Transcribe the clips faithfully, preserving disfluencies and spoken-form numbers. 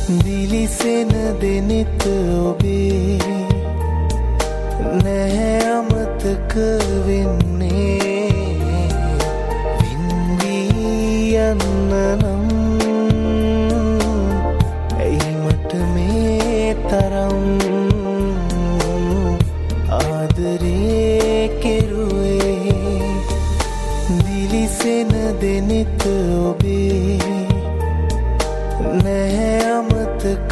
දිලිසෙන දෙනෙත ඔබේ නැහැ අමතක වෙන්නේ වින්දී යන්න නම් ඇයි මට මේ තරම් ආදරේ කෙරුවේ දිලිසෙන දෙනෙත ඔබේ නැහැ අමතක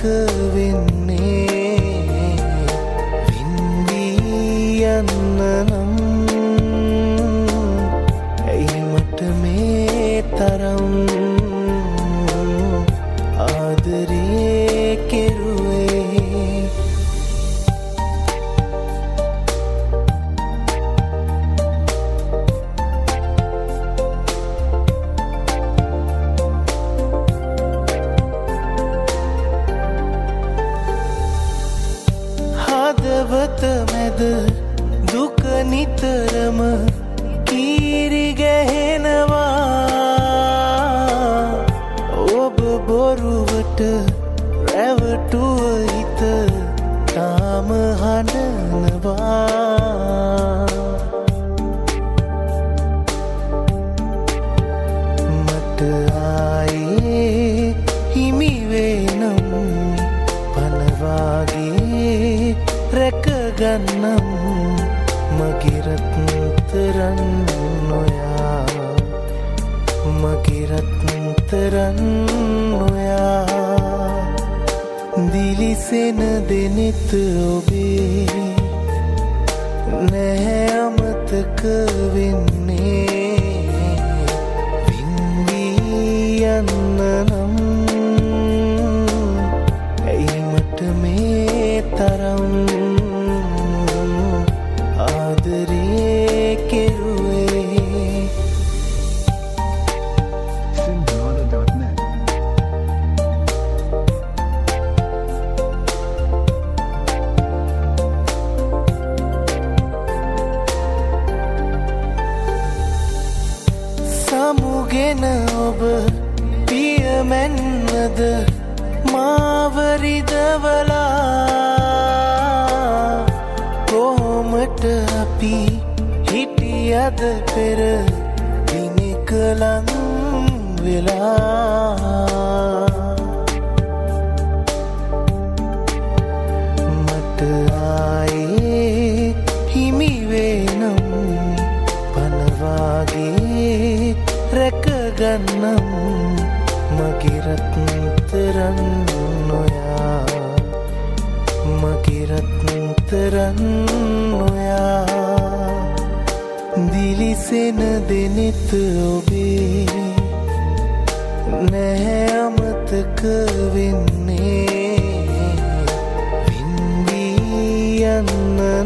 වෙන්නේ වින්දී යන්න නම් ඇයි මට මේ තරම් ආදරේ කෙරුවේ හදවත මැද දුක නිතරම කීරි ගැහෙනවා ඔබ බොරුවට රැවටුව හිත තාම හඬනවා මට ආයේ හිමි වෙනම් පනවාගේ රැකගන්නම් මගේ රත්තරන් නොයා මගේ රත්තරන් නොයා දිලිසෙන දෙනෙත ඔබේ නැහැ අමතක වෙන්නේ වින්දී යන්න නම් ඇයි මට මේ තරම් ආදරේ කෙරුවේ Sinhala dot net සමුගෙන ඔබ පියමැන්නද මාවරිදවලා කොහොමට අපි හිටියද පෙර දිනක ලං වෙලා මට ආයේ හිමි වෙනම් පනවාගේ රැකගන්නම් මගේ රත්තරන් නොයා මගේ රත්තරන් නොයා දිලිසෙන දෙනෙත ඔබේ නැහැ අමතක වෙන්නේ වින්දී යන්න